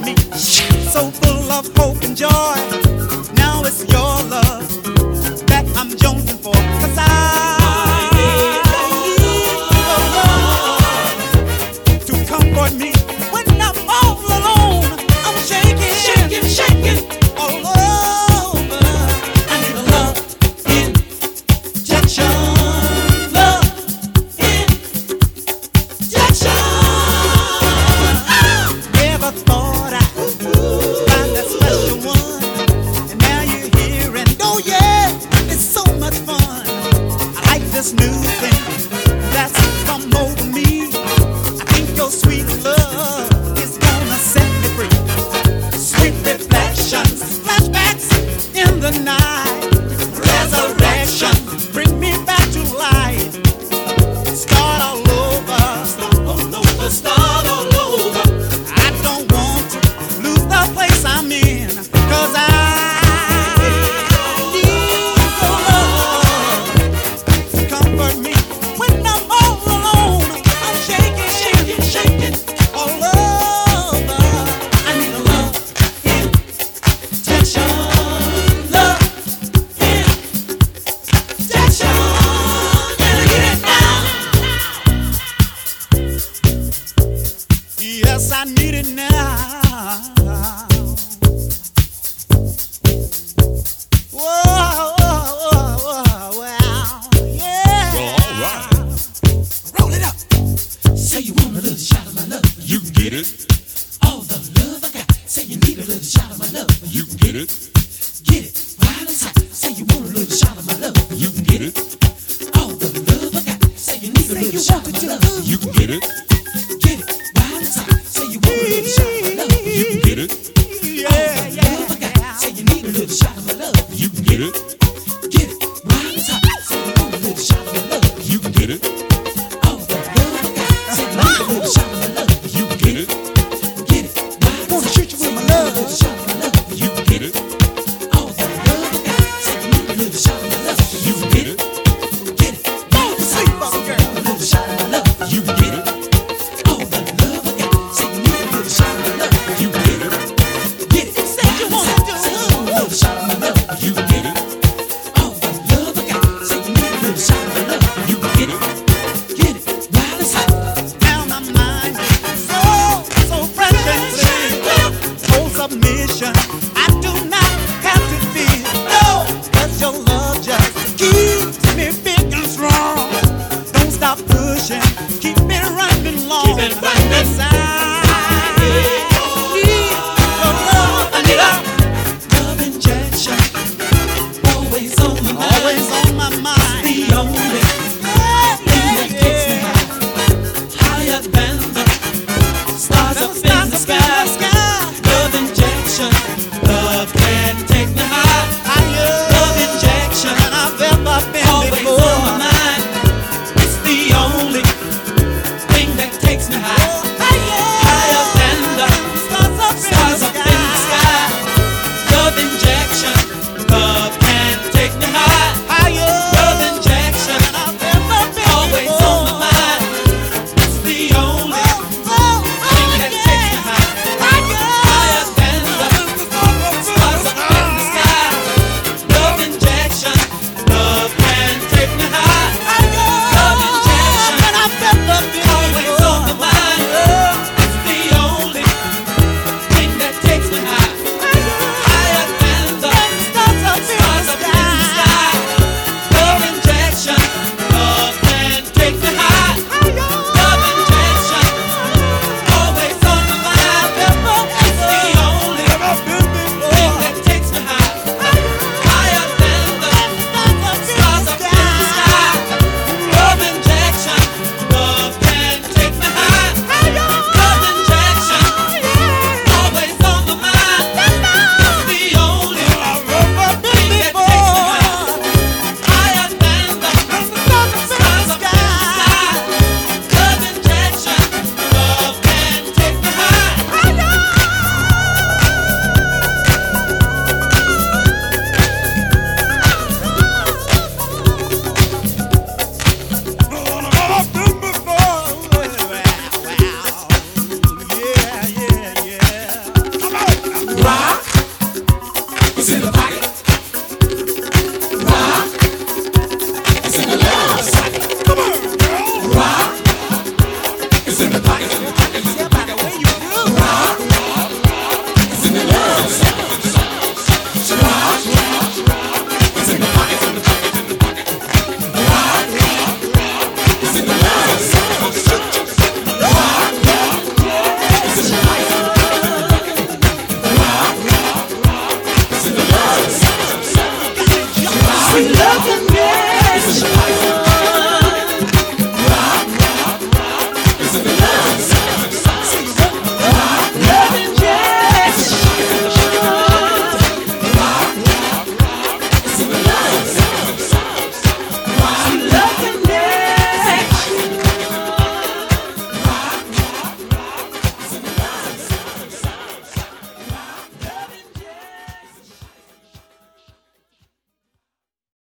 me, so full of hope and joy. Now it's your love that I'm jonesing for, 'cause I need your love to comfort me when I'm all alone. I'm shaking, shaking, shaking all over. I need a love injection, love injection. Never thought I'd find that special one, and now you're here, and oh yeah, it's so much fun. I like this new thing that's come over me. I think your sweet love is gonna set me free. Sweet reflections, flashbacks in the night, resurrection, bring me back to life. Start all over, start all over, start all over. I don't want to lose the place I'm in, 'cause I need your love to comfort me when I'm all alone. I'm shaking, shaking, shaking all over. I need a love injection, love injection. Gotta get it now. Yes, I need it now. Whoa, yeah. Well, all right. Roll it up. Say you want a little shot of my love. You can get it. All the love I got. Say you need a little shot of my love. You can get it. Get it right inside. Say you want a little shot of my love. You can get it. All the love I got. Say you need a little shot of my love. You can get it. Get it right inside. Say you want a little shot of my love. You can get it. All the love I got. Say you need a little shot of my love. You can get it. Get it right inside. Say you want a little shot of my love. You can get it. All the love I got. Say you need a little shot of my love. You can get it. Get it right inside. Wanna shoot you with my love. Little shot of my love.